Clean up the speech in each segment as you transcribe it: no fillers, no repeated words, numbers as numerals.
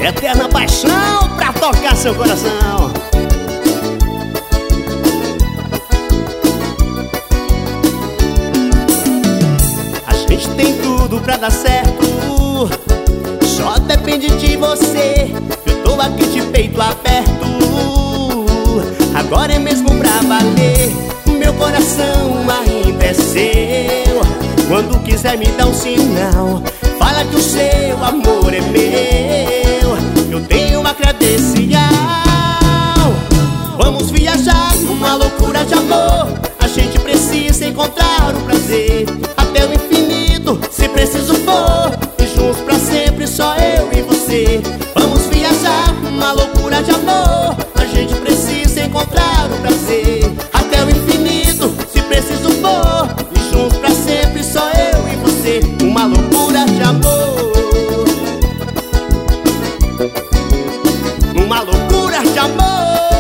eterna paixão pra tocar seu coração. A gente tem tudo pra dar certo, só depende de você. Eu tô aqui de peito aberto, agora é mesmo pra valer. Meu coração ainda é seu. Quando quiser me dar um sinal, fala que o seu amor é meu. Eu tenho uma credencial. Vamos viajar numa loucura de amor. A gente precisa encontrar o prazer até o infinito, se preciso for, e juntos pra sempre, só eu e você. Vamos viajar numa loucura de amor. A gente precisa encontrar o prazer até o infinito, se preciso for, e juntos pra sempre, só eu e você. Uma loucura de amor, uma loucura de amor.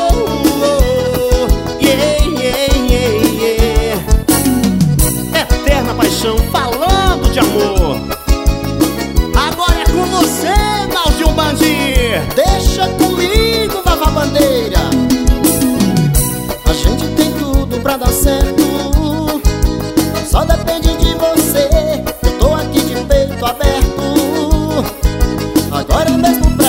Yeah, yeah, yeah, yeah. Eterna paixão falando de amor. Agora é com você, Naldinho Bandi. Deixa comigo, Vavá Bandeira. A gente tem tudo pra dar certo, só depende de você. Eu tô aqui de peito aberto, agora mesmo pra